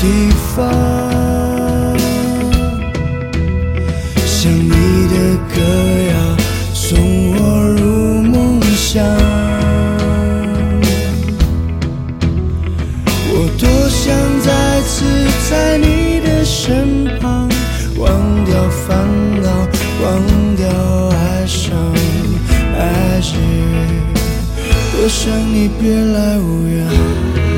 地方。想你的歌谣送我入梦乡，我多想再次在你的身旁，忘掉烦恼，忘掉哀伤，爱情多想你别来无恙。